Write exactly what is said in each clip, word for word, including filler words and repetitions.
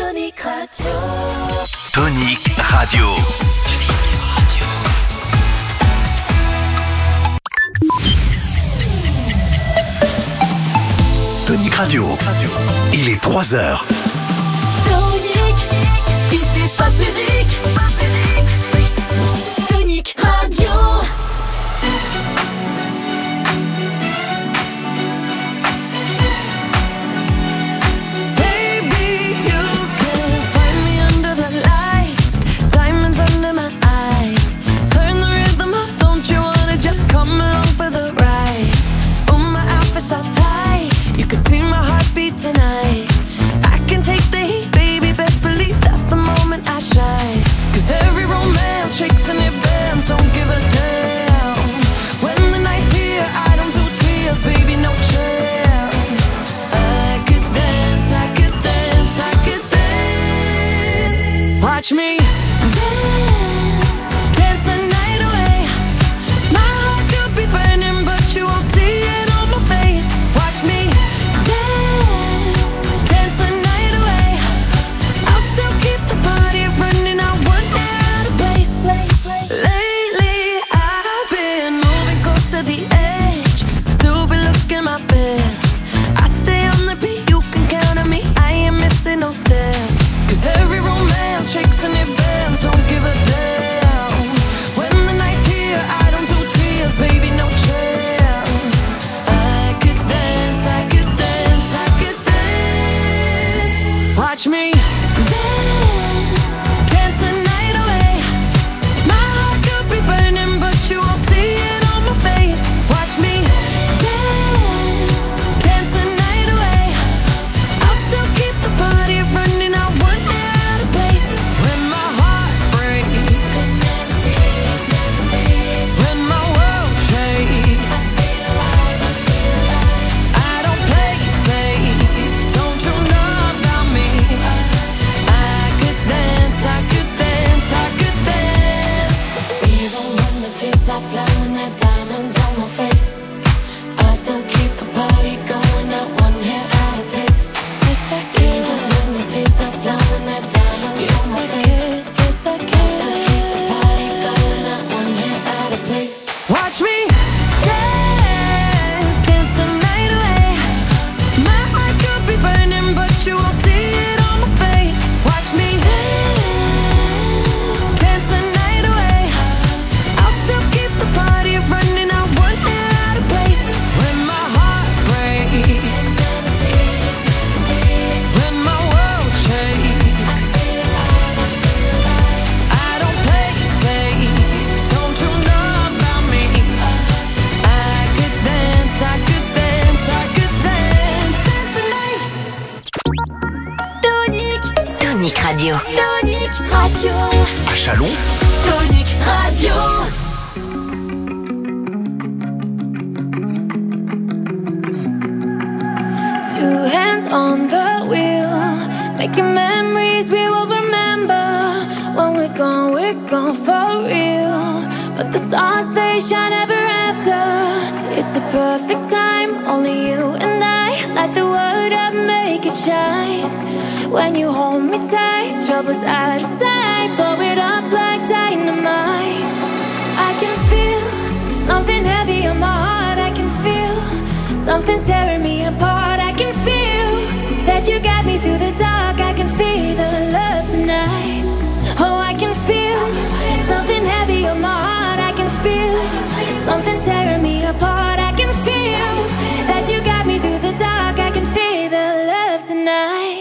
Tonic Radio. Tonic Radio. Tonic Radio. Il est trois heures. Tonic, il t'est pas de musique. Tonic Radio. Tonight, I can take the heat, baby. Best believe that's the moment I shine. 'Cause every romance shakes and it bends. Don't give a damn. When the night's here, I don't do tears, baby. No chance. I could dance, I could dance, I could dance. Watch me dance, dance the night away. My heart could be burning, but you won't see it on my face. Watch me dance, dance the night away. I'll still keep the party running. I wouldn't get out of place. Lately I've been moving close to the edge. Still be looking my best. I stay on the beat, you can count on me. I ain't missing no steps. 'Cause every romance shakes and it bends. Don't give a damn. When the night's here, I don't do tears, baby. No chance. I could dance, I could dance, I could dance. Watch me dance, dance the night away. My heart could be burning, but you won't see it on my face. Watch me dance, dance the night away. I'll still keep the party running. I wouldn't get out of place. When my heart breaks, when my world shakes, I don't play safe. Don't you know about me? I could dance, I could dance, I could dance. Even when the tears are flowing, the diamonds on my face, I still keep the party going. Not one hair out of place. Yes, I could. Even when the tears are flowing, the diamonds on my face, yes, I could. I still keep the party going. Not one hair out of place. Watch me dance, dance the night away. My heart could be burning, but you won't see it on my face. Watch me dance, dance the night away. I'll still keep the party running. I wouldn't get out of place. When my heart breaks, when my world shakes, I don't play safe. Don't you know about me? I could dance, I could dance, I could dance, dance the night. Tonic, Tonic Radio. Tonic Radio. À Chalon, Tonic Radio. Two hands on the wheel, making memories we will remember. When we're gone, we're gone for real. But the stars, they shine ever after. It's a perfect time, only you and I. Light the world up, make it shine. When you hold me tight, trouble's out of sight. Blow it up like dynamite. I can feel something heavy on my heart. I can feel something's tearing me apart. I can feel that you got me through the dark. I can feel the love tonight. Oh, I can feel something heavy on my heart. I can feel something's tearing me apart. I can feel that you got me through the dark. I can feel the love tonight.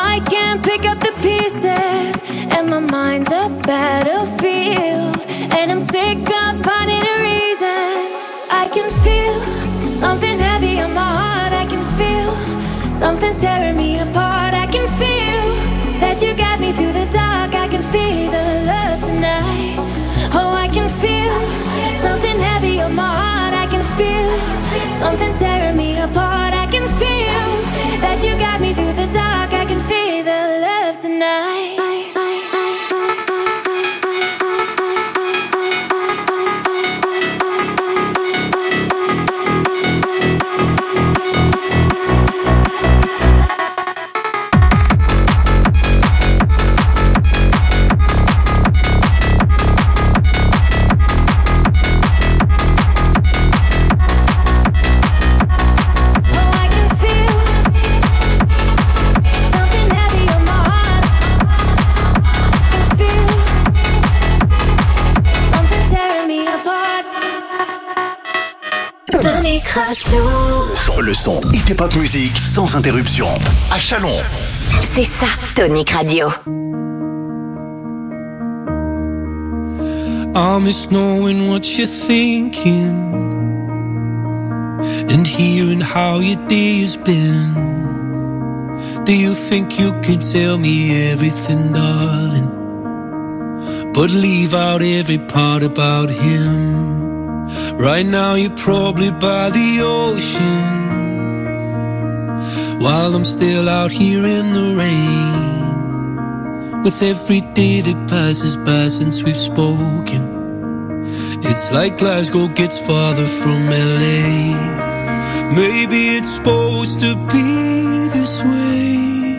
I can't pick up the pieces, and my mind's a battlefield, and I'm sick of finding a reason. I can feel something heavy on my heart. I can feel something's tearing me apart. I can feel that you got me through the dark. I can feel the love tonight. Oh, I can feel something heavy on my heart. I can feel something's tearing me apart. I can feel that you got me through the dark. I can feel the love tonight. Le son Hit et Pop Music sans interruption. À Chalon. C'est ça, Tonic Radio. I miss knowing what you're thinking and hearing how your day has been. Do you think you can tell me everything, darling, but leave out every part about him? Right now you're probably by the ocean, while I'm still out here in the rain. With every day that passes by since we've spoken, it's like Glasgow gets farther from L A. Maybe it's supposed to be this way,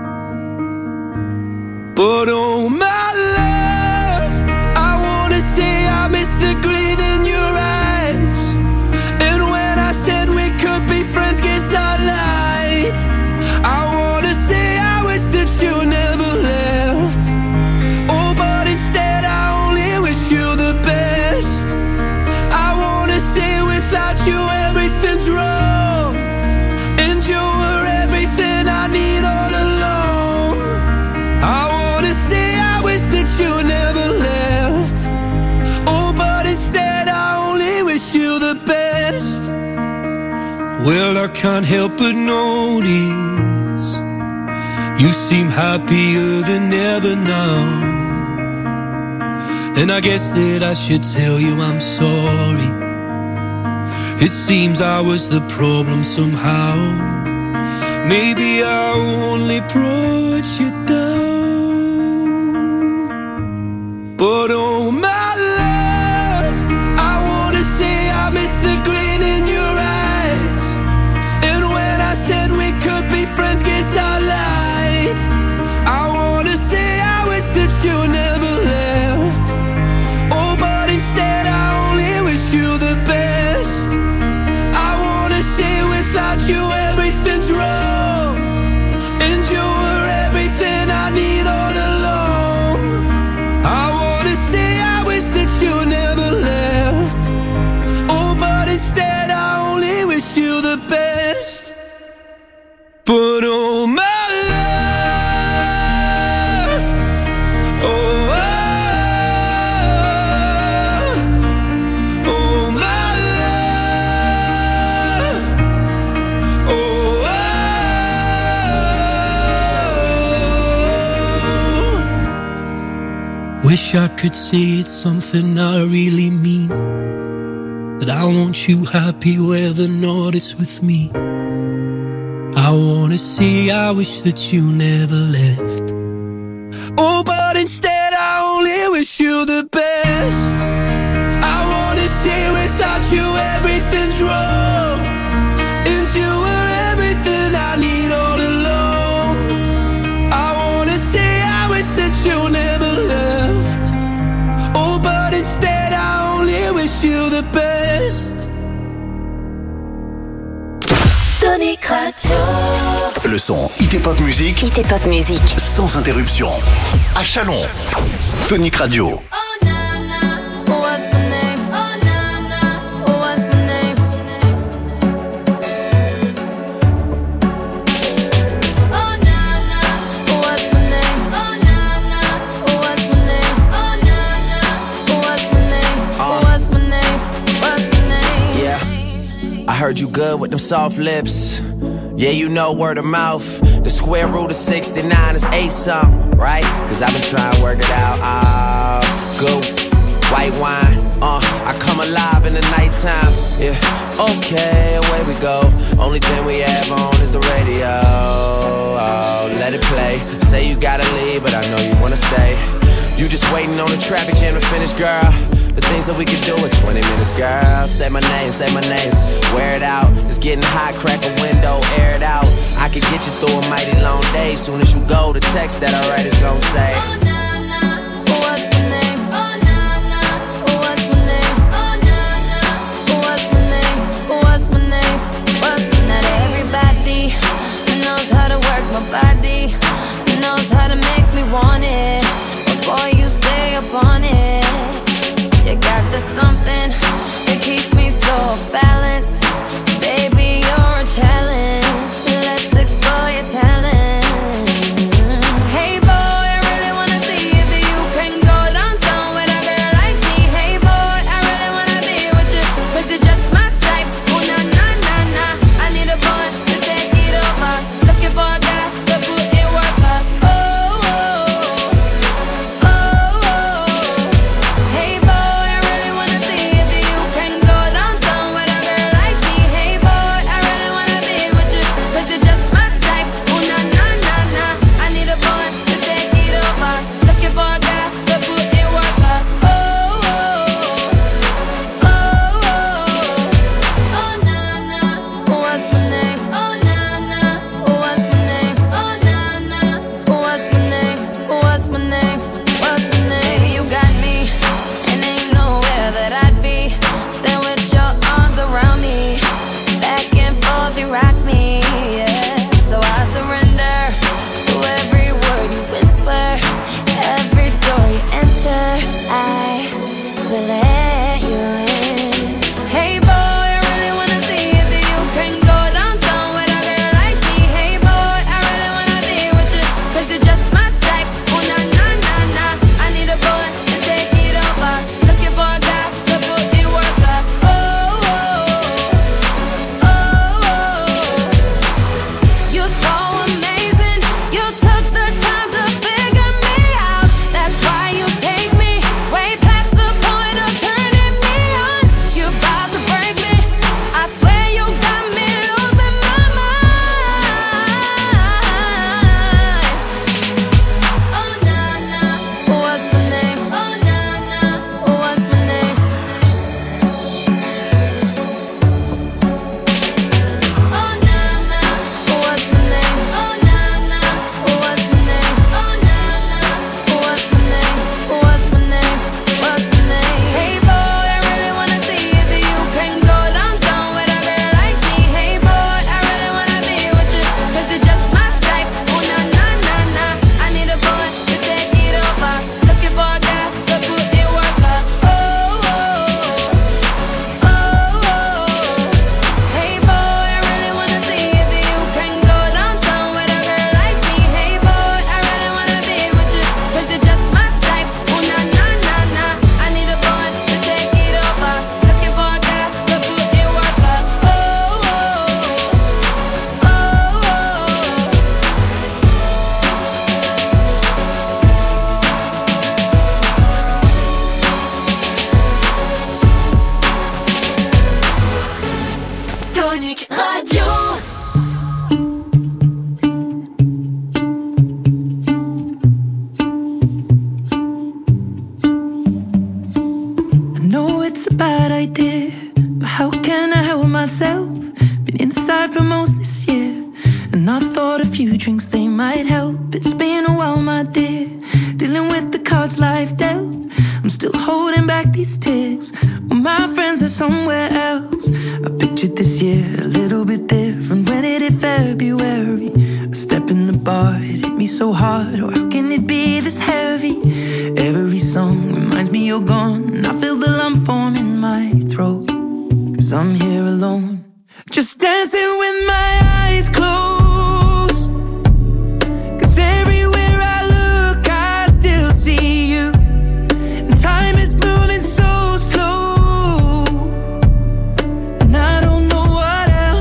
but oh my love, I wanna say I miss the grin in your eyes. And when I said we could be friends, guess I lied. I wanna say I wish that you never left. Oh, but instead I only wish you the best. I wanna say without you everything's wrong, and you were everything I need all along. I wanna say I wish that you never left. Oh, but instead I only wish you the best. Well, I can't help but notice you seem happier than ever now, and I guess that I should tell you I'm sorry. It seems I was the problem somehow. Maybe I only brought you down, but oh my love, I wanna say I miss the grin in your eyes. And when I said we could be friends, guess I lied. I wanna say I wish that you never left. Oh, but instead I only wish you the best. I wanna say without you everything's wrong, and you were everything I need all along. I wanna say I wish that you never left. Oh, but instead I only wish you the best. But oh my love, oh, oh, oh my love, oh, oh. Wish I could say it's something I really mean, that I want you happy whether or not it's with me. I wanna say I wish that you never left. Oh, but instead I only wish you the best. I wanna say without you everything's wrong, and you were everything I need all along. I wanna say I wish that you never left. Oh, but instead I only wish you the best. Tonic Radio. Le son Hit et Pop Music Hit et Pop Music sans interruption. À Chalon. Tonic Radio. Oh, na, na, what's my name? Oh, na, na, what's my name? Oh, na, na, good with them soft lips. Yeah, you know word of mouth. The square root of sixty-nine is eight something, right? Cause I've been trying to work it out. Ah, uh, good white wine. Uh, I come alive in the nighttime. Yeah, okay, away we go. Only thing we have on is the radio. Oh, let it play. Say you gotta leave, but I know you wanna stay. You just waiting on the traffic jam to finish, girl. The things that we could do in twenty minutes, girl. Say my name, say my name. Wear it out. It's getting hot, crack a window, air it out. I could get you through a mighty long day. Soon as you go, the text that I write is gon' say, oh, nah, nah, what's my name? Oh, nah, nah, what's my name? Oh, nah, nah, what's my name? What's my name? What's my name? Not everybody knows how to work my body, knows how to make me want it. But boy, you stay up on it. You got the something that keeps me so off balance. Baby, you're a challenge. Let's explore your talent. Hey boy, I really wanna see if you can go downtown with a girl like me. Hey boy, I really wanna be with you, cause you're just my type. Oh na na na na, I need a boy to take it over. Looking for a guy to put in work up. Oh, oh, oh, oh. Hey boy, just dancing with my eyes closed. 'Cause everywhere I look, I still see you. And time is moving so slow, and I don't know what else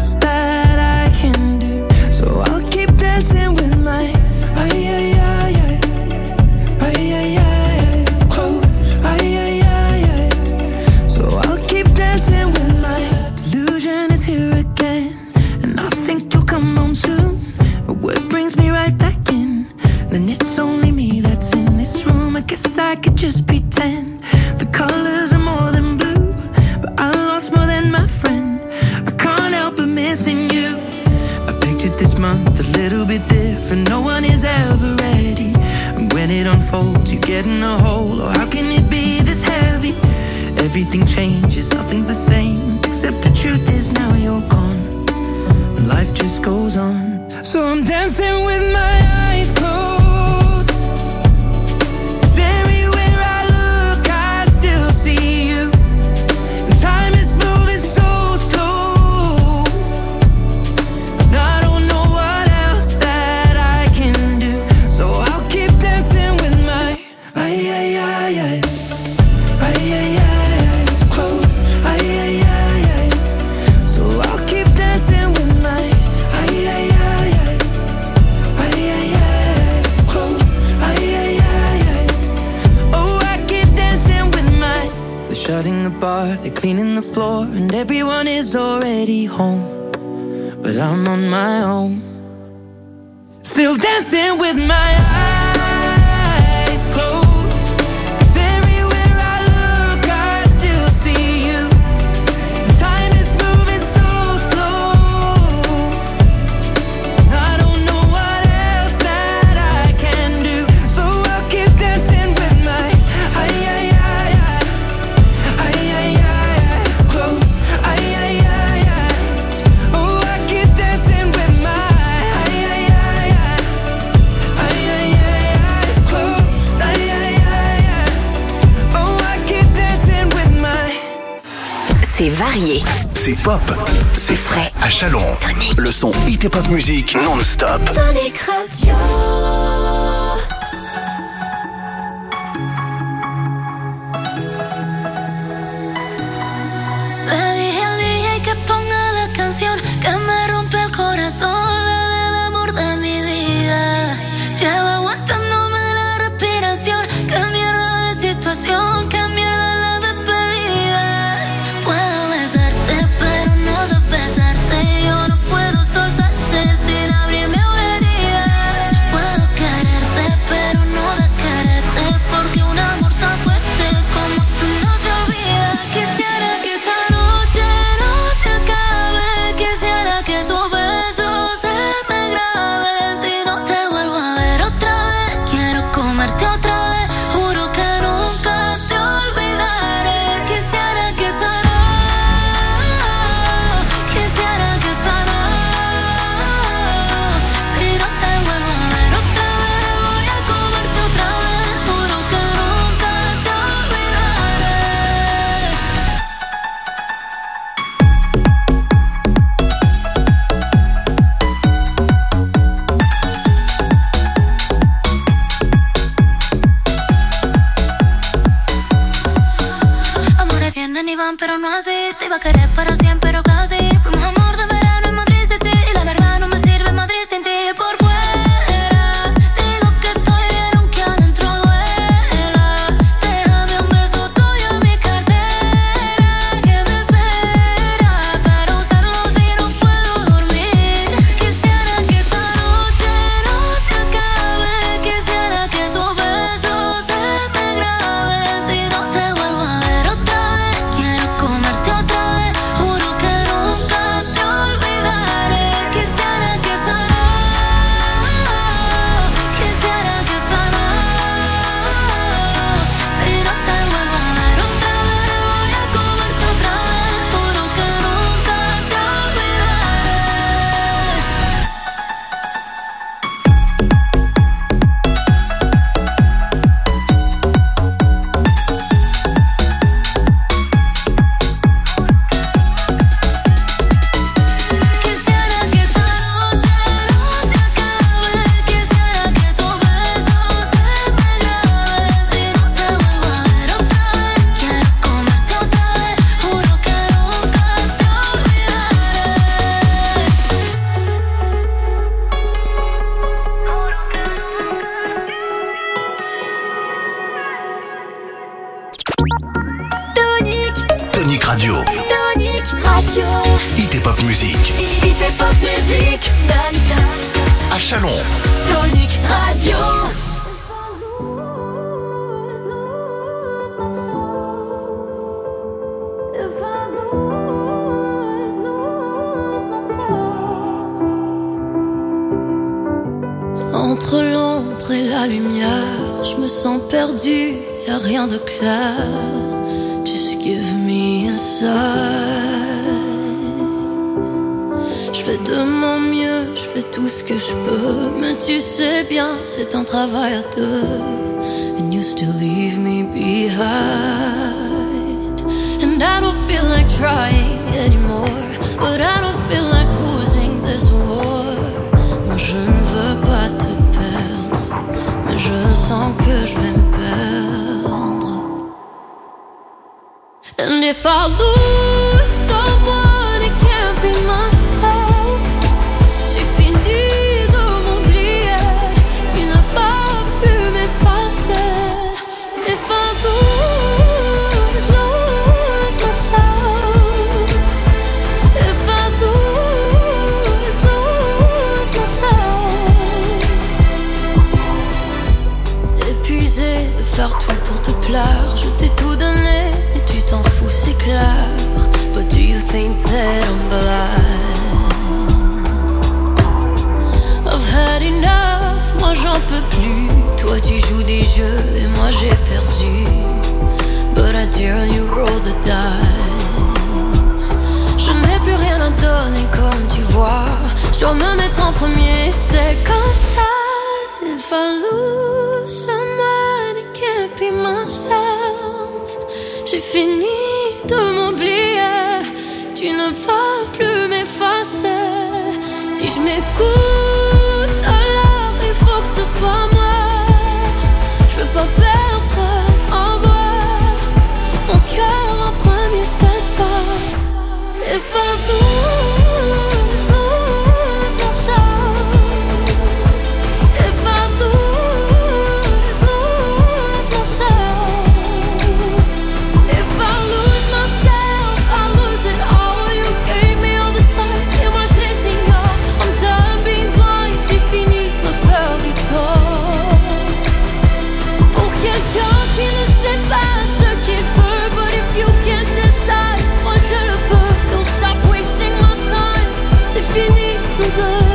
I could just pretend the colors are more than blue, but I lost more than my friend. I can't help but missing you. I pictured this month a little bit different. No one is ever ready, and when it unfolds, you get in a hole. Oh, how can it be this heavy? Everything changes, nothing's the same, except the truth is now you're gone. Life just goes on. So I'm dancing with my eyes closed. 'Cause everywhere I look, I still see you. And time is moving so slow, and I don't know what else that I can do. So I'll keep dancing with my ay, ay, ay, ay. Ay, ay, ay, close. Ay, ay, ay, ay. So I'll keep dancing with my ay, ay, ay, ay. Ay, ay, ay, close. Ay, ay, ay, ay. Oh, I keep dancing with my. They're shutting the bar, they're cleaning the floor, and everyone is already home, but I'm on my own, still dancing with my eyes closed. C'est varié. C'est pop. C'est frais. À Chalon. Tonic. Le son Hit et Pop Music non-stop. Tonic Radio. Le dije al D J que ponga la canción que me rompe el corazón, la del amor de mi vida. Llevo aguantándome la respiración. Qué mierda de situación, qué mierda la despedida. Puedo besarte, pero no de besarte. Yo no puedo soltarte sin abrirme una herida. Puedo quererte, pero no de quererte, porque un amor tan fuerte como tú no se olvida. Quisiera que esta noche no se acabe. Quisiera que tu beso se me grabe. Si no te vuelvo a ver otra vez, quiero comerte otra vez. Juro que nunca te olvidaré. Quisiera que esta noche, quisiera que esta noche, si no te vuelvo a ver otra vez, voy a comerte otra vez. Juro que nunca te olvidaré. Amores vienen y van, pero no así. Te iba a querer para siempre, pero casi. Fuimos amor de verano en Madrid City, y la verdad no me sirve Madrid sin ti. Por fuera digo que estoy bien, aunque adentro duela. Déjame un beso tuyo en mi cartera, que me espera para usarlo si no puedo dormir. Quisiera que esta noche no se acabe. Quisiera que tu beso se me grabe. Si no te vuelvo a ver otra vez, quiero comerte otra vez. Juro que nunca te olvidaré. Quisiera que esta noche, quisiera que esta noche, si no te vuelvo a ver otra vez, voy a comerte otra vez. Juro que nunca te Quisiera que esta noche no se acabe. Quisiera que tu beso se me grabe. Si no te vuelvo a ver otra vez, quiero comerte otra vez. Juro que nunca te olvidaré. Tonic, Tonic Radio. Tonic Radio. Hit et Pop Music. Hit et Pop Music non-stop. À Chalon. Tonic Radio. l'ombre et la lumière, je me sens perdue, y'a rien de clair. Just give me a sign. Je fais de mon mieux, je fais tout ce que je peux, mais tu sais bien, c'est un travail à deux. And you still leave me behind. And I don't feel like trying anymore, but I don't feel like losing this war. Moi je ne veux pas te perdre, mais je sens que je vais me perdre. And if I lose someone, it can't be myself. J'ai fini de m'oublier, tu ne vas plus m'effacer. If I lose, lose myself. If I lose, lose myself. Épuisé de faire tout pour te plaire, je t'ai tout donné et tu t'en fous, c'est clair. But do you think that I'm blind? I've had enough, moi j'en peux plus. Toi tu joues des jeux et moi j'ai perdu. But I dare you roll the dice. Je n'ai plus rien à donner comme tu vois. Je dois me mettre en premier, c'est comme ça. If I lose someone, it can't be myself. J'ai fini de m'oublier, tu ne vas plus m'effacer. Si je m'écoute, alors il faut que ce soit moi. Je veux pas perdre en voix mon cœur en premier cette fois. If I lose, lose myself. If I lose, lose myself. If I lose myself, I lose it all. You gave me all the signs et moi je les ignore. I'm done being blind, j'ai fini de me faire du tort. Pour quelqu'un qui ne sait pas ce qu'il veut, but if you can't decide, moi je le peux. Don't stop wasting my time, c'est fini nous deux.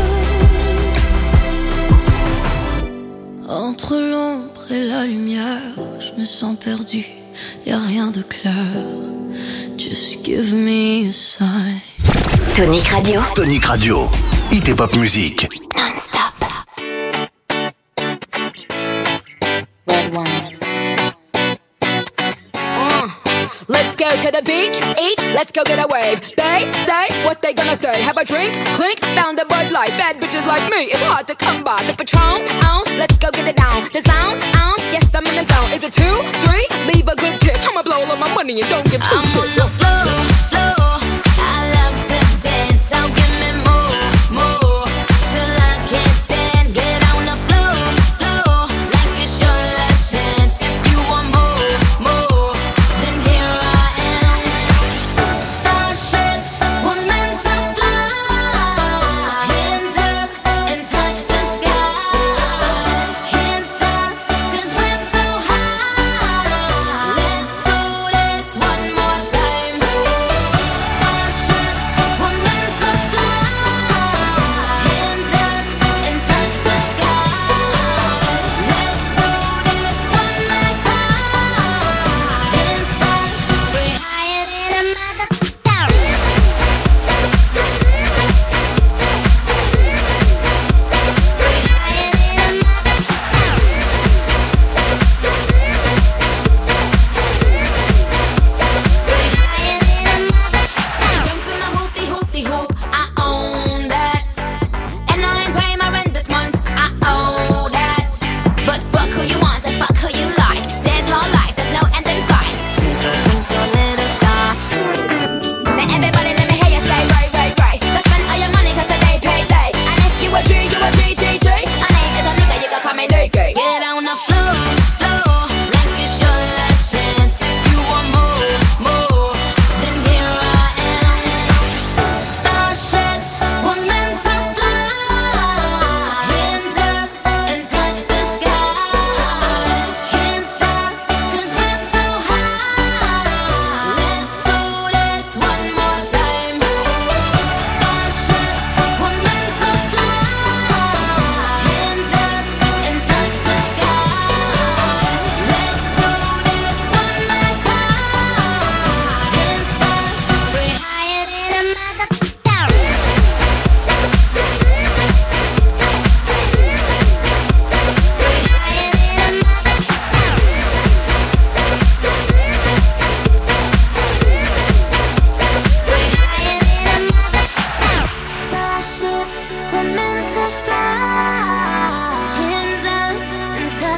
Entre l'ombre et la lumière, je me sens perdu, y'a rien de clair. Just give me a sign. Tonic Radio. Tonic Radio. Hit et pop musique. Non-stop. Red wine. Uh, let's go to the beach, each, let's go get a wave. They say what they gonna say. Have a drink, clink, found a Bud Light. Bad bitches like me, it's hard to come by. The Patron, on, let's go get it down. The sound, on, yes I'm in the zone. Is it two, three? Leave a good tip. I'ma blow all of my money and don't give two I'm shits. on the floor, floor. I love to dance, so give me more, more. Till I can't stand, get on the floor, floor. Like it's your last chance. If you want more, more, then here I am. Starships were meant to fly. Hands up and touch the sky. Can't stop 'cause we're so high. Let's do this one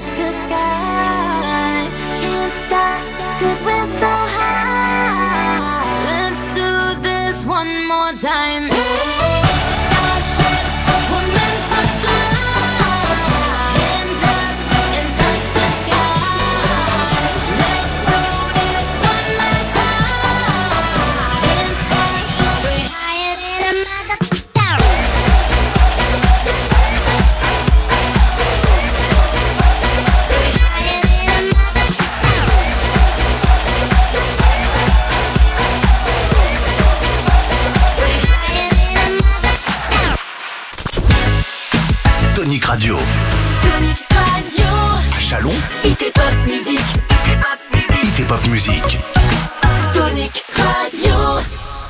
touch the sky. Can't stop, cause we're so high. Let's do this one more time. Starships, we're meant to fly. Hands up and touch the sky. Let's do this one last time. Can't stop, we're higher than a mother. Tonic Radio. Tonic Radio. À Chalon. I T Pop Music. I T Pop Music. Tonic Radio.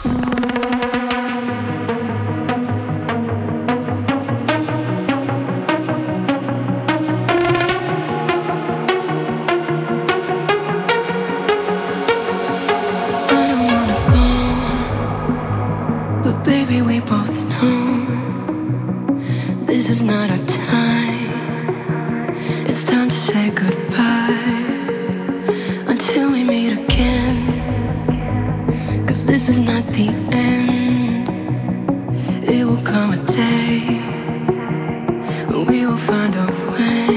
I don't wanna go, but baby, we both know this is not our time. It's time to say goodbye until we meet again. 'Cause this is not the end. It will come a day when we will find a way.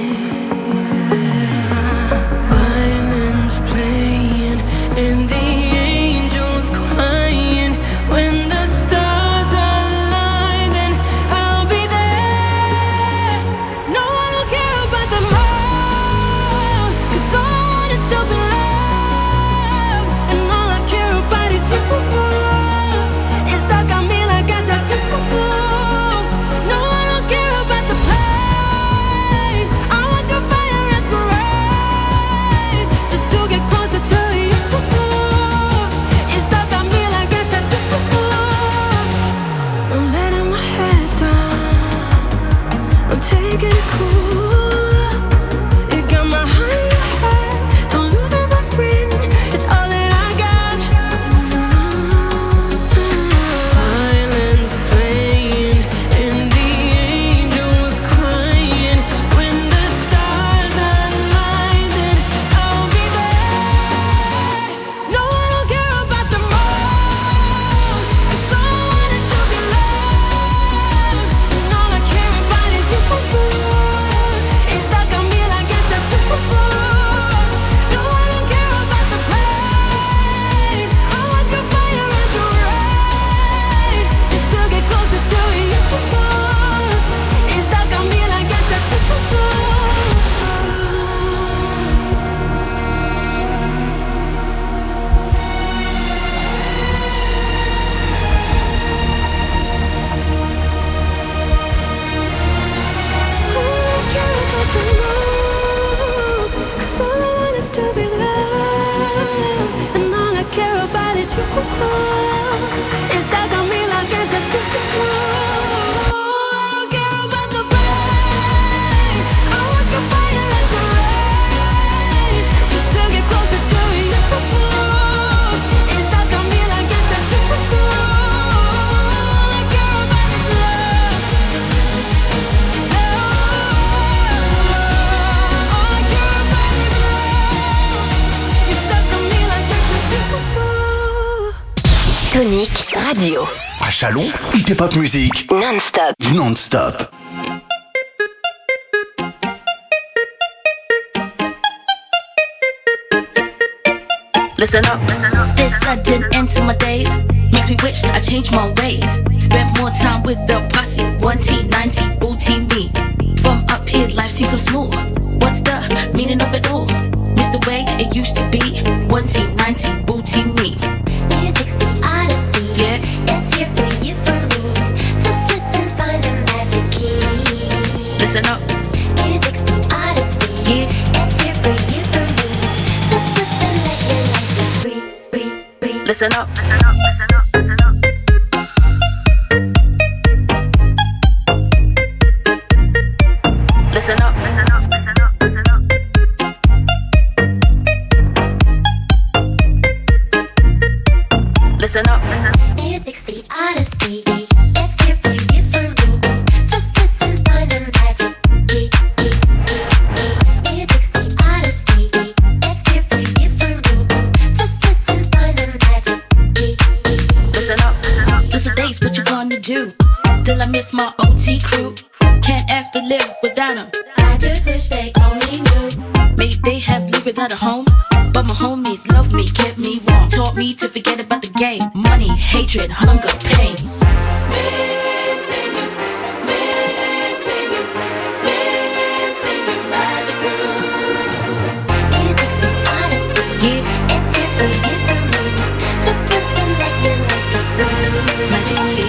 Violins playing and the angels crying. When the stars align, then I'll be there. No one will care about the more, 'cause all I want is to be loved, and all I care about is you. It's stuck on me like a tattoo. No, I don't care about the pain. I want the fire and the rain, just to get closer to you. It's stuck on me like a tattoo. I'm letting my head down, I'm taking it cool. You got my hand in your head, don't lose it, my friend. It's all that I got. Violins playing and the angels crying. When the stars align, then I'll be there. No, I don't care about the more, 'cause all I want is to be loved, and all I care about is you. It's stuck on me like a tattoo. No, I don't care about the pain. I want your fire and your rain, just to get closer to you. It's stuck on me like a tattoo. Cause all I want is to be loved, and all I care about is you. It's stuck on me like a tattoo. I don't care about the pain. I want your fire and the rain, just to get closer to you. It's stuck on me like a tattoo. All I care about is love. All I care about is love. It's stuck on me like a tattoo. Tonic Radio. À Chalon. I T Pop Music. Non-stop. Non-stop. Listen up. This sudden end to my days makes me wish I changed my ways. Spent more time with the posse. one T ninety booty me. From up here, life seems so small. What's the meaning of it all? Miss the way it used to be. one T ninety booty me. Music's the odyssey. Yeah. It's here for you, for me. Just listen, find the magic key. Listen up. Music's the odyssey. Yeah. It's here for you, for me. Just listen, let your life be free, free, free. Listen up. Listen up. Listen up. Music's the odyssey. It's here for you, for me. Just listen, find the magic key, key, key, key. Music do. Till I miss my O T crew. Can't have to live without them. I just wish they only knew. Maybe they have lived without a home, but my homies loved me, kept me warm, taught me to forget about the game. Money, hatred, hunger, pain. Missing you, missing you, missing you, Magic Crew. Music's the odyssey. Yeah. It's here for you, for me. Just listen, let your life go free. Magic Key.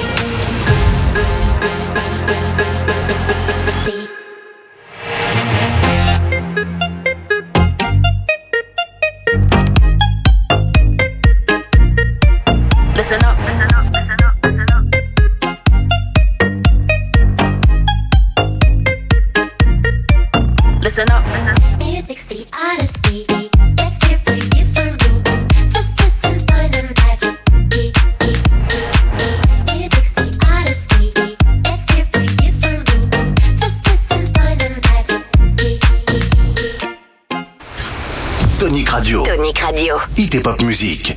Listen up, listen up, listen up, listen up. Listen up. Music's the odyssey. It's here for you, for me. Just listen, find the magic key, key, key, key. Music's the odyssey. It's here for you, for me. Just listen, find the magic key, key, key. Tonic Radio. Tonic Radio. Hit et Pop Music.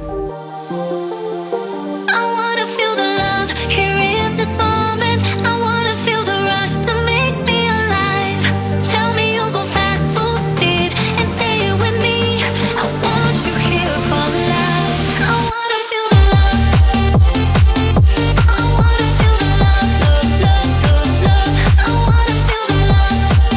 I wanna feel the love here in this moment. I wanna feel the rush to make me alive. Tell me you'll go fast, full speed, and stay here with me. I want you here for life. I wanna feel the love. I wanna feel the love, love, love, love, love. I wanna feel the love.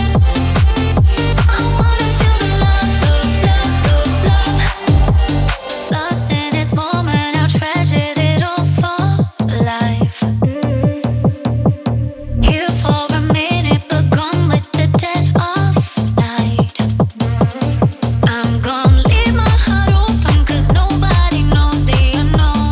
I wanna feel the love, love, love, love, love. Lost in this moment, I'll treasure it all for life. Here for a minute, but gone with the dead of night. I'm gonna leave my heart open, cause nobody knows the unknown.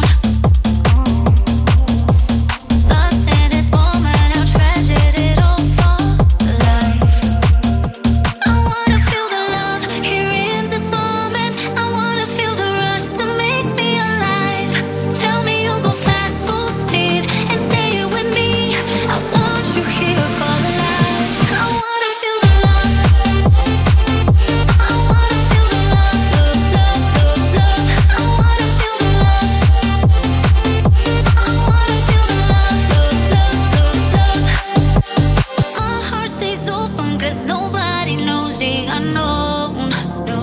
Lost in this moment, I'll treasure it all for life. I wanna feel the love here in this moment. I wanna feel the rush to make me alive. Tell me you'll go fast, full speed, and stay here with me. I want you here for life. I wanna feel the love. I wanna feel the love, love, love, love, love. I wanna feel the love. I wanna feel the love, love, love, love, love. My heart stays open, cause nobody knows the unknown. No.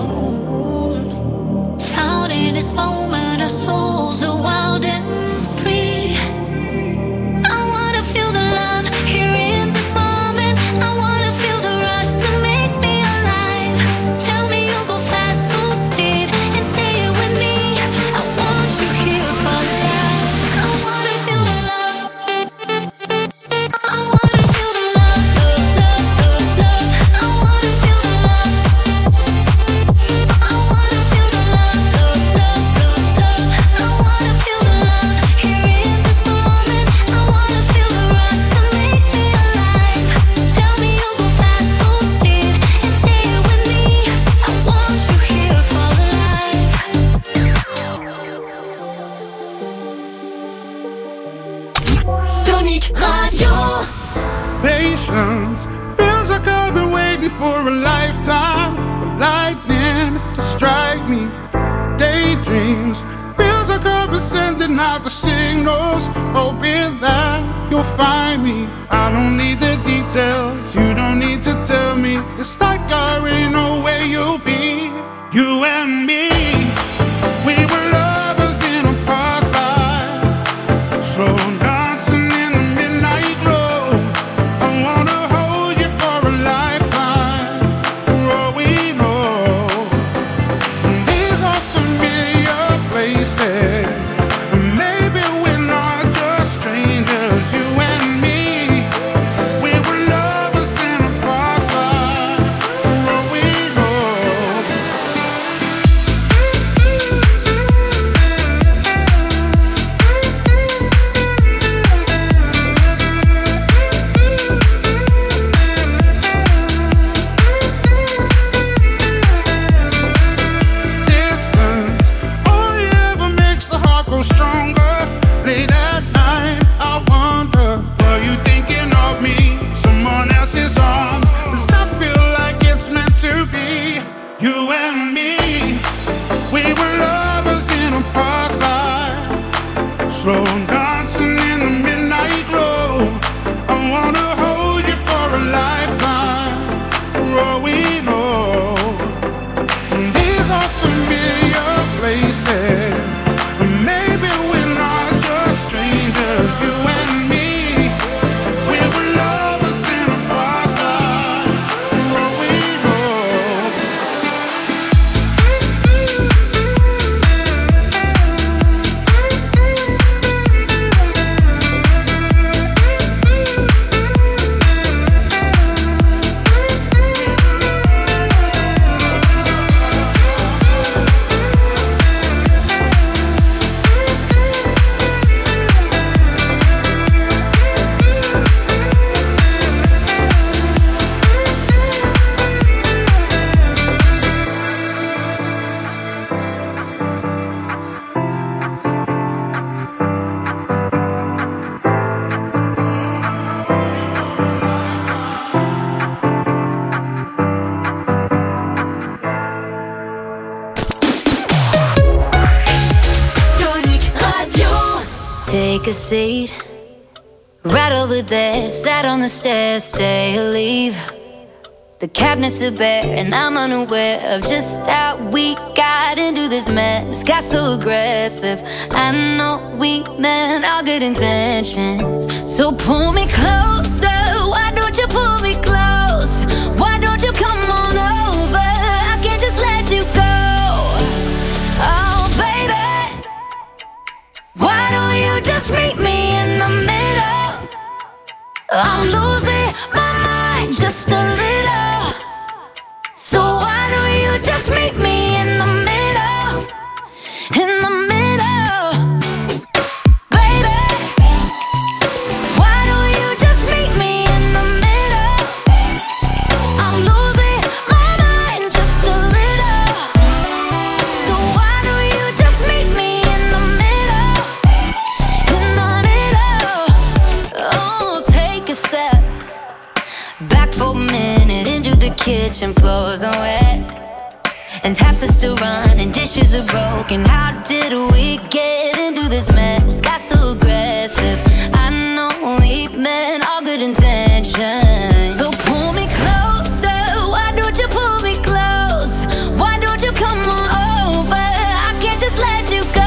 Found in this moment, our souls are wild and free. I wanna feel the love here in this moment. I wanna feel the rush to make me alive. Tell me you'll go fast, full speed, and stay here with me. I want you here for life. I wanna feel the love. I wanna feel the love, love, love, love, love. I wanna feel the love. I wanna feel the love, love, love, love, love. I wanna feel the love here in this moment. I wanna feel the rush to make me alive. Tell me you'll go fast, full speed, and stay here with me. I want you here for life. Tonic Radio. Patience feels like I've been waiting for a lifetime for lightning to strike me. Daydreams feels like I've been sending out the signals, hoping that you'll find me. I don't need the details, you don't need to tell me. It's like I already know where you'll be. You and me, we were lovers in a past life, slow dancing in the midnight glow. I wanna hold you for a lifetime, for all we know. These are familiar places, maybe we're not just strangers. You and me, we were lovers in a past life, for all we know. Distance only ever makes the heart grow stronger. Late at night, I wonder, were you thinking of me? Someone else's arms. Does that feel like it's meant to be? You and me, we were lovers in a past life, slow dancing in the midnight a seat right over there, sat on the stairs, stay or leave. The cabinets are bare and I'm unaware of just how we got into this mess. Got so aggressive, I know we meant all good intentions. So pull me closer, why don't you pull me close? Why don't you come on over? I can't just let you go. Oh baby, why don't you just meet me in the middle? I'm losing my mind just a little. So why don't you just meet me in the middle? In the middle, baby. Why don't you just meet me in the middle? I'm losing my mind just a little. So why don't you just meet me in the middle? In the middle. Oh, take a step back for a minute into the kitchen, floors are wet and taps are still running, dishes are broken. How did we get into this mess? Got so aggressive, I know we meant all good intentions. So pull me closer, why don't you pull me close? Why don't you come on over? I can't just let you go.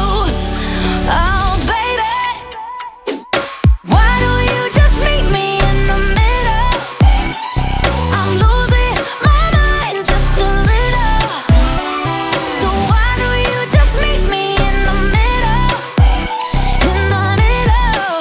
Oh baby, why don't you just meet me in the middle? I'm losing my mind just a little. So why don't you just meet me in the middle? In the middle.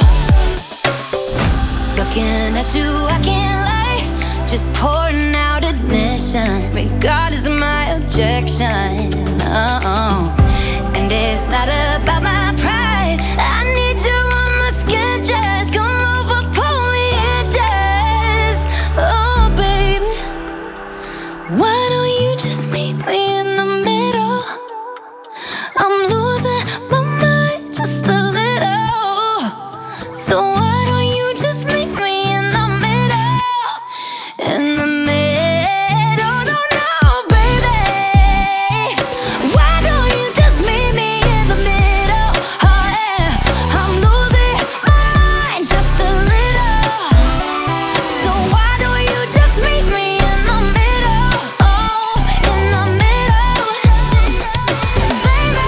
Looking at you, I can't lie. Just pouring out admission, regardless of my objection. Oh, and it's not about my pride. I need you on my skin, just come over, pull me in, just. Oh, baby, why don't you just meet me in the middle? I'm losing my mind just a little. So why don't you just meet me in the middle? In the middle, no, no, baby. Why don't you just meet me in the middle? Oh yeah, I'm losing my mind just a little. So why don't you just meet me in the middle? Oh, in the middle, baby.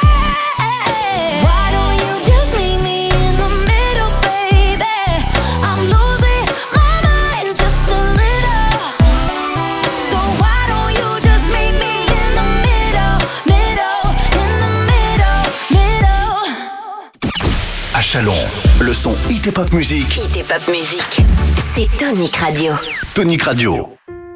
Why don't you just meet me in the middle, baby? I'm losing my mind just a little. So why don't you just meet me in the middle, middle, in the middle, middle. À Chalon, le son Hit et Pop Music. Hit et Pop Music, c'est Tonic Radio. Tonic Radio.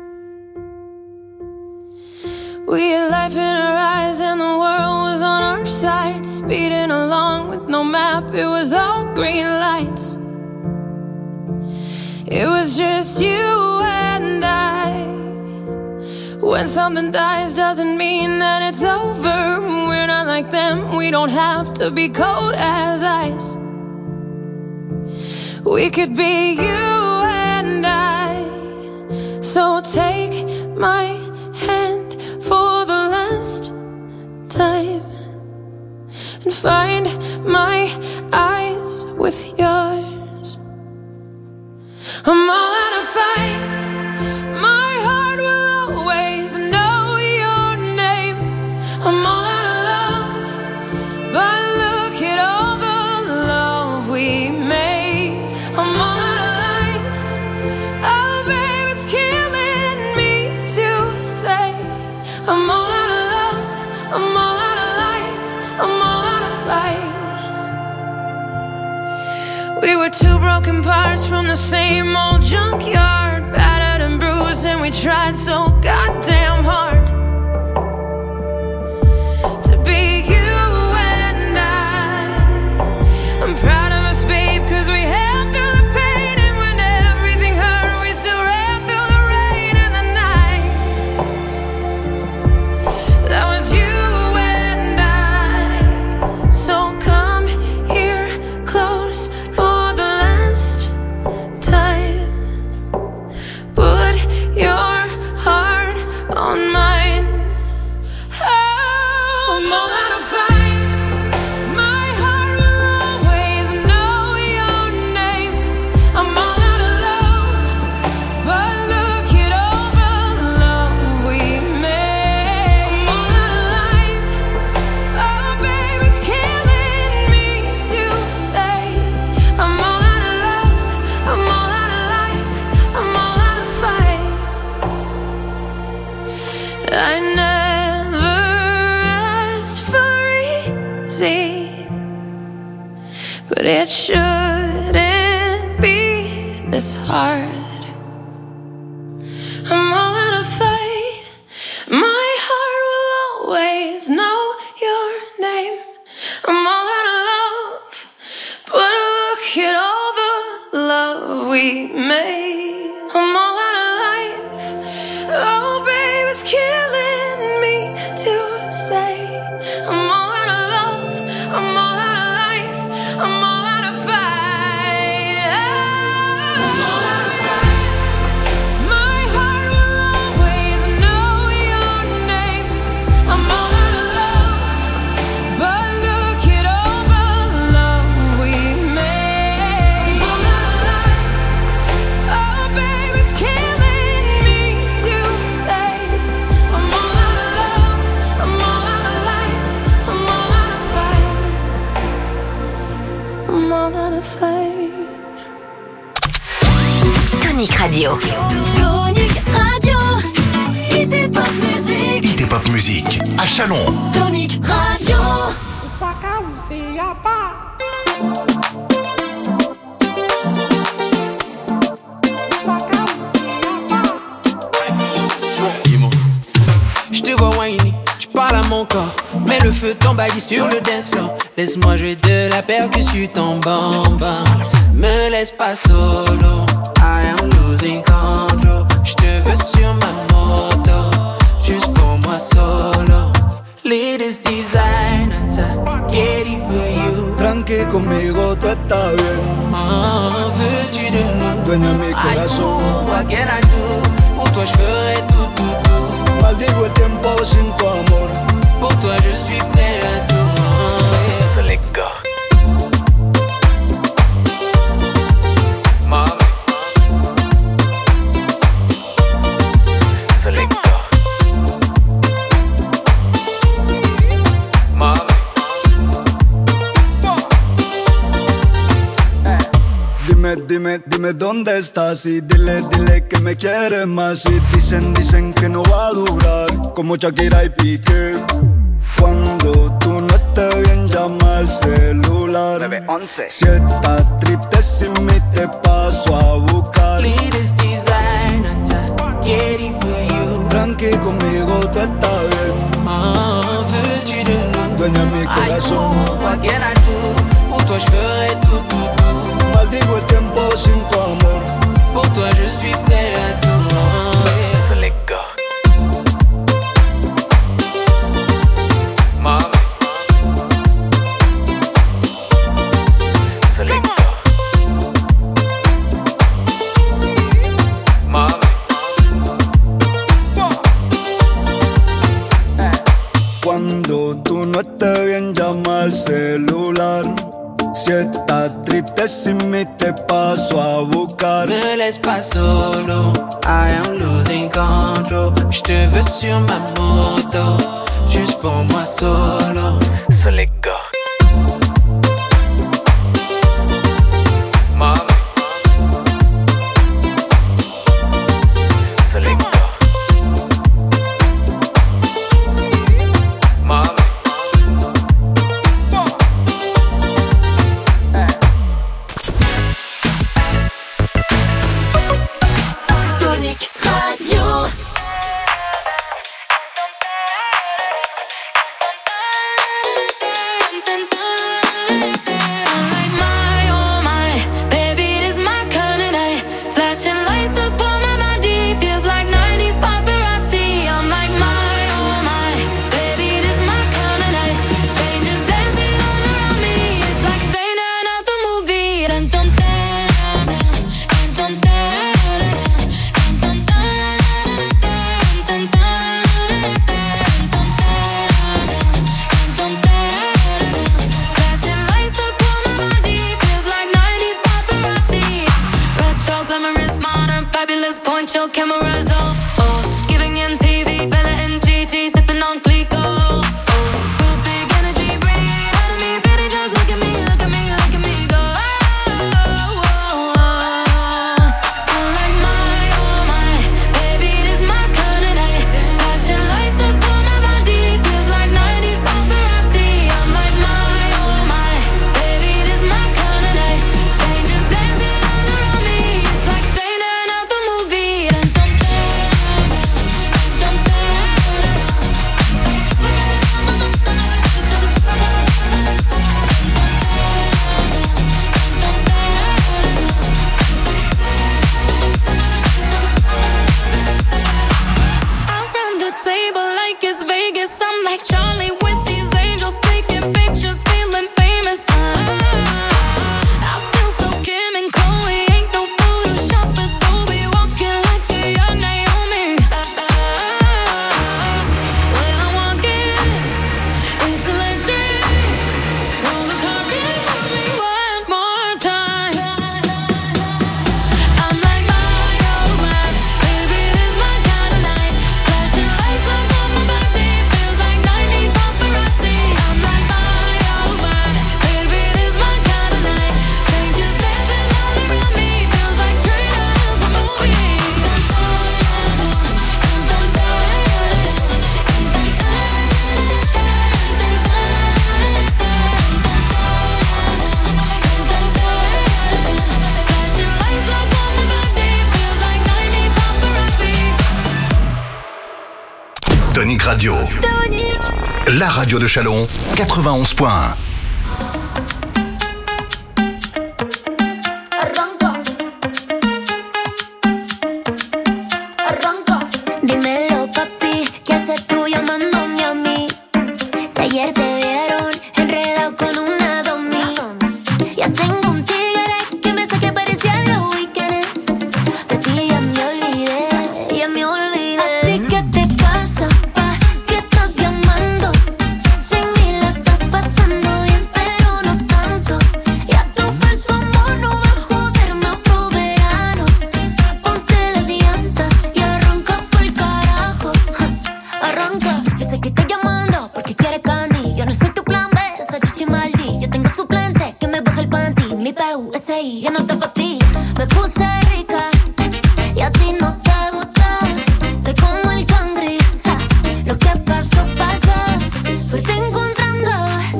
We had life in our eyes and the world was on our side. Speeding along with no map, it was all green lights. It was just you and I. When something dies doesn't mean that it's over. We're not like them, we don't have to be cold as ice. We could be you and I. So take my hand for the last time and find my eyes with yours. I'm all out of fight. My heart will always know your name. I'm all out of love, but look at all the love we made. I'm all out of life. Oh, babe, it's killing me to say. I'm all out of love. I'm all out of life. I'm all out of fight. We were two broken parts from the same old junkyard, battered and bruised, and we tried so goddamn hard to be you and I. I'm proud of us, babe, cause we held through the pain, and when everything hurt, we still ran through the rain and the night. That was you and I. So come here close for the last time. Put your heart I never asked for easy, but it shouldn't be this hard. I'm all out of fight. My heart will always know your name. I'm all out of love, but look at all the love we made. I'm all out of life. Oh, babe, it's killing me to say. I'm all out of love. I'm all out of life. I'm all out of fight. Oh, I'm all out of fight. My heart will always know your name. I'm all out of love, but look at all the love we made. I'm all out of life. Oh, babe, it's killing me to say. I'm all out of love. I'm all out of life. I'm all out of fight. I'm all out of fight. Tonic Radio. Tonic Radio. Hit Pop Music. Hit et Pop Music à Chalon. Tonic Radio. Je te vois whiny, tu parles à mon corps, mets le feu t'embadis sur le dance floor. Laisse-moi jouer de la percussion en bamba. Me laisse pas solo, I am losing control. Je te veux sur ma moto, juste pour moi solo. Latest designer, get it for you. Tranqui conmigo, tú estás bien. Ah, veux-tu de nous? Dueña mi corazón. I know, what can I do? Pour toi je ferai tout, tout, tout. Maldigo el tiempo sin tu amor. Pour toi je suis prêt à tout. So let go. Mami. So let go. Mami. Dime, dime, dime dónde estás y dile, dile que me quieres más. Y dicen, dicen que no va a durar como Shakira y Piqué. Cuando tú no estés bien, llama al celular. nueve once. Si estás triste sin mí, te paso a buscar. Latest designer, get it for you. Tranqui conmigo, tú estás bien. Ah, veux-tu de nous? Dueña mi corazón. I know, what can I do? Pour toi je ferai tout, tout, tout. Maldigo el tiempo sin tu amor. Pour toi je suis prêt à tout. So let go. Mami. So let go. Mami. Cuando tú no estés bien, llama al celular. Si estás triste sin mí, te paso a buscar. Me laisse pas solo, I am losing control. Je te veux sur ma moto, juste pour moi solo. So let go. Mami. So let go. Mami. Tonic Radio. nervous. I'm like Charlie with these angels taking pictures, feeling famous. I feel so Kim and Chloe, ain't no Photoshop, but they'll be walking like a young Naomi. When I walk in, it's electric. Roll the carpet for me one more time. I'm like my oh my, baby this my kind of night. Flashing lights up on my body, feels like nineties paparazzi. I'm like my oh my, baby this my kind of night. Strangers dancing all around me, feels like straight out of a movie. Flashing lights up on my body, feels like nineties paparazzi. Tonic Radio, Tonic. la radio de Chalon, quatre-vingt-onze point un. Arranca. Arranca. Dímelo, papi, ¿qué haces tú llamándome a mí? Si ayer te vieron enredado con una domi. Ya tengo un tigre que me saque parecía los weekends. De ti ya me olvidé, ya me olvidé. ¿A ti qué te pasa, pa? ¿Qué estás llamando? Sin mí la estás pasando bien, pero no tanto. Ya tu falso amor no va a joderme otro verano. Ponte las llantas y arranca pa'l carajo. Arranca, yo sé que estás llamando porque quieres candy. Yo no soy tu plan B, esa chichi maldi. Yo tengo suplente que me baja el panty. Mi P U S I, ya no está pa' ti. Me puse rica y a ti no te gusta. Estoy como el cangri, ja. Lo que pasó, pasó. Suerte encontrando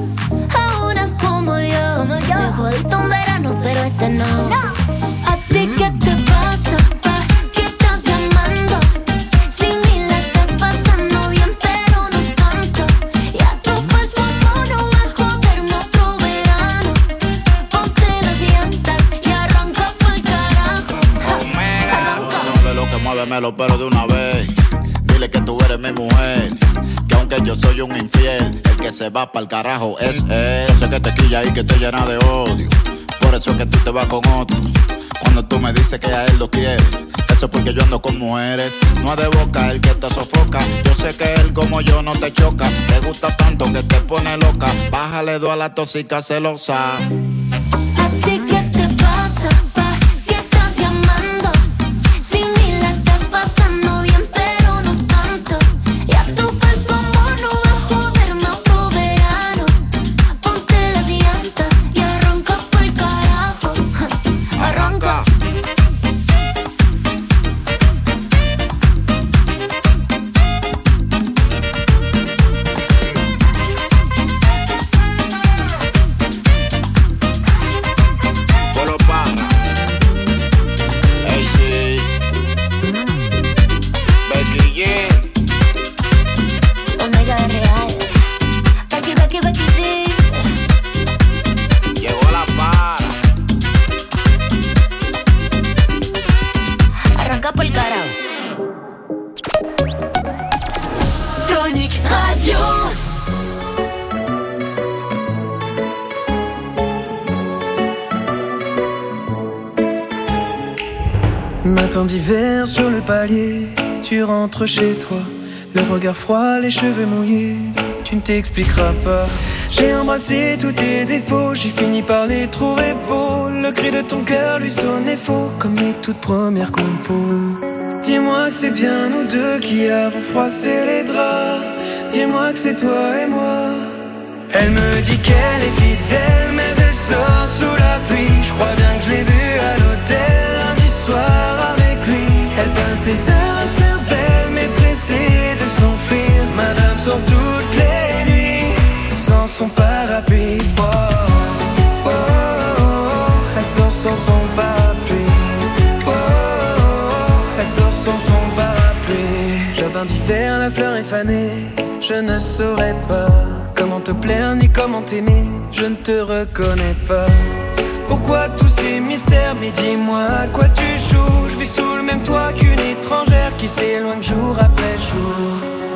a una como yo. Me jodiste un verano, pero este no. ¿A ti qué te pasa, pa? ¿Qué estás llamando? Sin mí la estás pasando bien, pero no tanto. Ya tu falso amor no va a joderme otro verano. Ponte las llantas y arranca pa'l carajo. Arranca. Mueve lo que muévemelo, pero de una vez. Dile que tú eres mi mujer. Que aunque yo soy un infiel, el que se va pa'l carajo es él. Sé que te quilla y que te llena de odio. Por eso es que tú te vas con otro. Cuando tú me dices que a él lo quieres, eso es porque yo ando con mujeres. No es de boca el que te sofoca. Yo sé que él como yo no te choca. Te gusta tanto que te pone loca. Bájale dos a la tóxica celosa. ¿A ti qué te pasa, pa? ¿Qué estás llamando? Sin mí la estás pasando bien, pero no tanto. Ya tu falso amor no va a joderme otro verano. Ponte las llantas y arranca pa'l carajo. Arranca. Polo Parra, A C, Becky G. Omega de real. Becky, Becky, Becky G. Llegó la para. Arranca pa'l carajo. Tonic Radio. Matin d'hiver sur le palier, tu rentres chez toi, le regard froid, les cheveux mouillés, tu ne t'expliqueras pas. J'ai embrassé tous tes défauts, j'ai fini par les trouver beaux. Le cri de ton cœur lui sonnait faux, comme les toutes premières compos. Dis-moi que c'est bien nous deux qui avons froissé les draps. Dis-moi que c'est toi et moi. Elle me dit qu'elle est fidèle, mais elle sort sous la pluie. Je crois bien que je l'ai vue à l'hôtel lundi soir avec lui. Elle passe des heures à se faire belle, mais pressée de s'enfuir. Madame sort toutes les nuits sans son parapluie. Oh, oh, oh, oh. Elle sort sans son parapluie. Oh, oh, oh. Elle sort sans son parapluie. Jardin d'hiver, la fleur est fanée. Je ne saurais pas comment te plaire ni comment t'aimer. Je ne te reconnais pas. Pourquoi tous ces mystères? Mais dis-moi à quoi tu joues. Je vis sous le même toit qu'une étrangère qui s'éloigne jour après jour. Dis-moi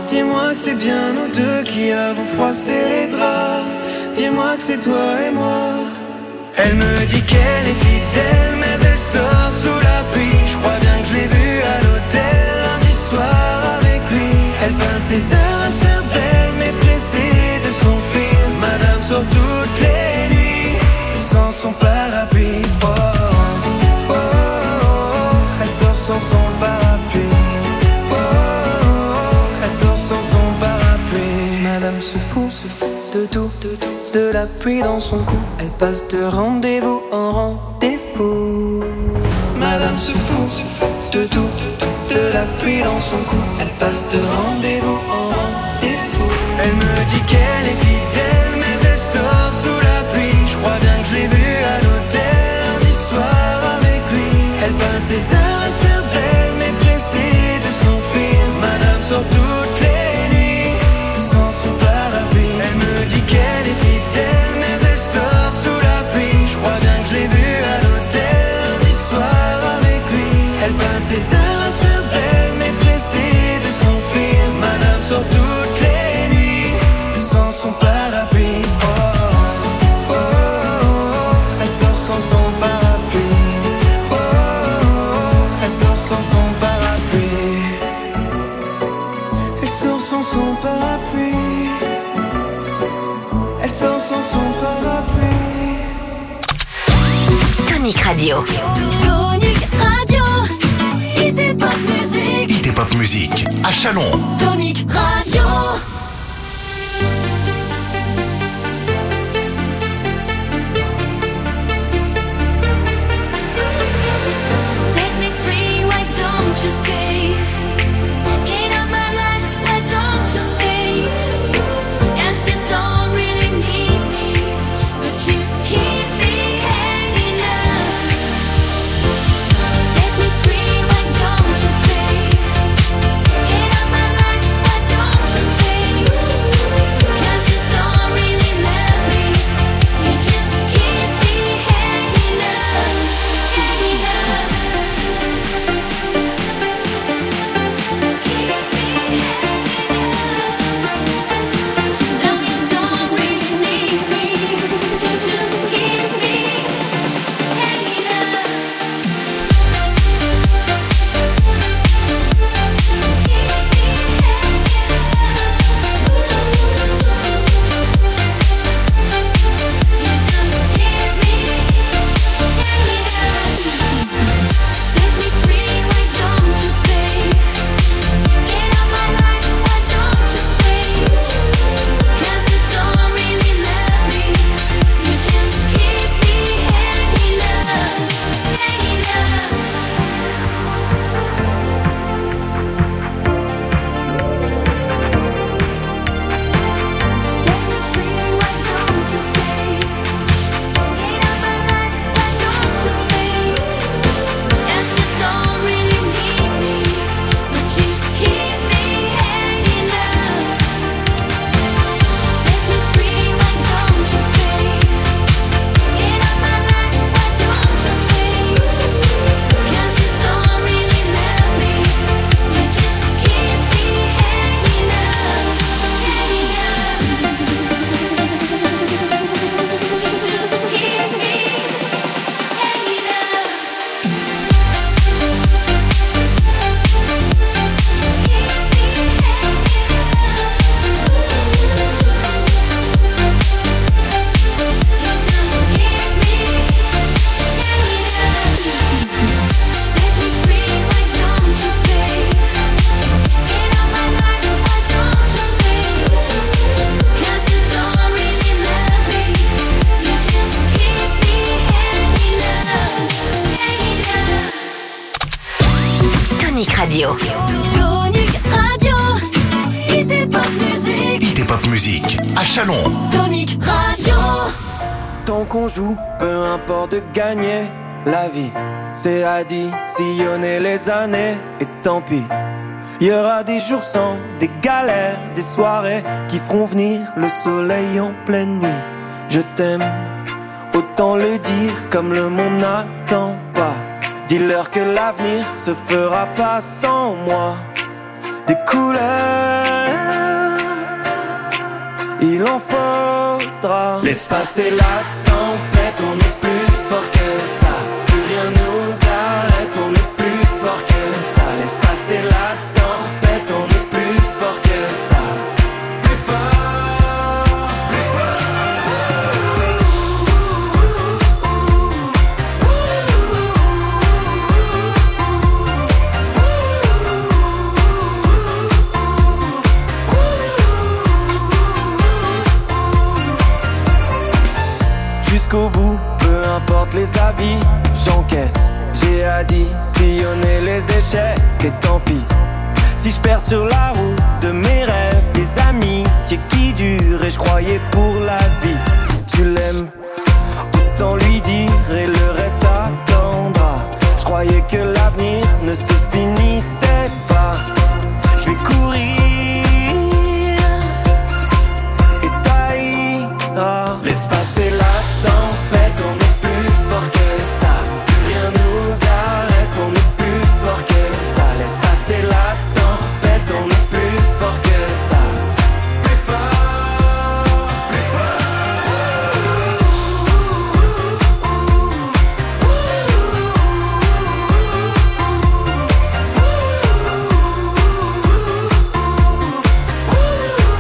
Dis-moi que c'est bien nous deux qui avons froissé les draps. Dis-moi que c'est toi et moi. Elle me dit qu'elle est fidèle, mais elle sort sous la pluie. Je crois bien que je l'ai vue à l'hôtel lundi soir avec lui. Elle peint tes heures à se faire belle, mais pressée de s'enfuir. Madame sort toutes les nuits sans son parapluie. Oh, oh, oh, oh. Elle sort sans son parapluie. Oh, oh, oh. Elle sort sans son parapluie. Madame se fout, se fout de tout, de tout. De la pluie dans son cou, elle passe de rendez-vous en rendez-vous. Madame se fout, se fout de tout, de tout. De la pluie dans son cou, elle passe de rendez-vous en rendez-vous. Elle me dit qu'elle est fidèle, mais elle sort sous la pluie. Je crois bien que je l'ai vue à l'hôtel lundi soir avec lui. Elle passe des heures à se faire belle, mais pressée de s'enfuir. Madame sort toutes les nuits sans son parapluie. Elle me dit qu'elle est fidèle, mais elle sort sous la pluie. Je crois bien que je l'ai vue à l'hôtel lundi soir avec lui. Elle passe des heures à se faire belle, mais pressée de s'enfuir. Madame sort toutes les nuits sans son parapluie. Oh, oh, oh, oh. Elle sort sans son parapluie. Oh, oh, oh. Elle sort sans son parapluie. Elle sort sans son parapluie. Elle sort sans son parapluie. Tonic Radio. Tonic Radio. Hit Pop Music. Hit Pop Music à Chalon. Tonic Radio. Set me free, why don't you pay? Get out my life, why don't you pay? Yes, you don't really need me, but you keep me hanging up. Set me free, why don't you pay? Get out my life, why don't you pay? 'Cause you don't really love me, you just keep me hanging up, hanging up. Keep me hanging up. No, you don't really need me, you just keep me hanging up. Set me free, why don't you pay? Get out my life, why don't you pay? 'Cause you don't really love me, you just keep me hanging up, hanging up. Yes, you don't really need me, but you keep me hanging up. Set me free, why don't you pay? Get out my life, why don't you pay? 'Cause you don't really love me, you just keep me hanging up, hanging up. You just keep me hanging up. Set me free, why don't you pay? Get out my life, why don't you pay? 'Cause you don't really love me, you just keep me hanging up, hanging up. Tonic Radio. Tonic Radio. Hit Pop Music. Hit Pop Music à Chalon. Tonic Radio. Tant qu'on joue, peu importe de gagner la vie, c'est additionner les années. Et tant pis, il y aura des jours sans, des galères, des soirées qui feront venir le soleil en pleine nuit. Je t'aime, autant le dire comme le monde n'attend pas. Dis-leur que l'avenir se fera pas sans moi. Des couleurs il en faudra. Laisse passer la tempête, on est plus fort que ça. Plus rien nous arrête, on est plus fort que ça. Laisse passer la tempête, on est plus fort que ça. Plus fort, plus fort. Jusqu'au bout, peu importe les avis, j'encaisse. J'ai additionné les échecs et tant pis. Si je perds sur la route de mes rêves, des amis qui, qui durent et je croyais pour la vie.